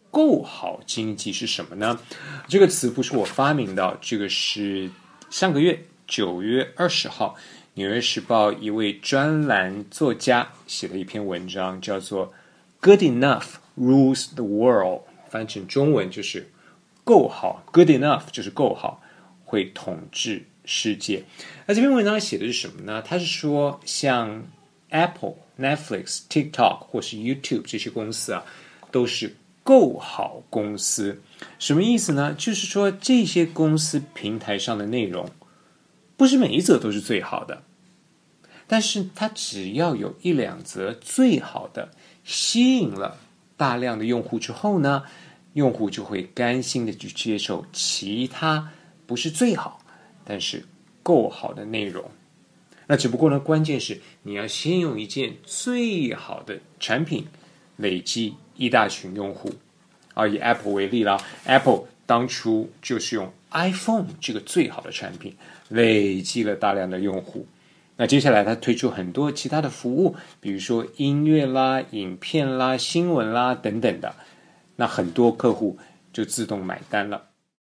够好经济是什么呢？这个词不是我发明的，这个是上个月9月20号，《纽约时报》一位专栏作家写的一篇文章，叫做 "Good enough rules the world"， 翻成中文就是够好 ，Good enough 就是够好，会统治世界。那这篇文章写的是什么呢？他是说，像 Apple、Netflix、TikTok 或是 YouTube 这些公司啊，都是够好公司。什么意思呢？就是说这些公司平台上的内容，不是每一则都是最好的，但是它只要有一两则最好的，吸引了大量的用户之后呢，用户就会甘心的去接受其他不是最好，但是够好的内容。那只不过呢，关键是你要先用一件最好的产品累积一大群用户。以 Apple 为例啦 ，Apple 当初就是用 iPhone 这个最好的产品累积了大量的用户。那接下来它推出很多其他的服务，比如说音乐啦、影片啦、新闻啦等等的，那很多客户就自动买单了。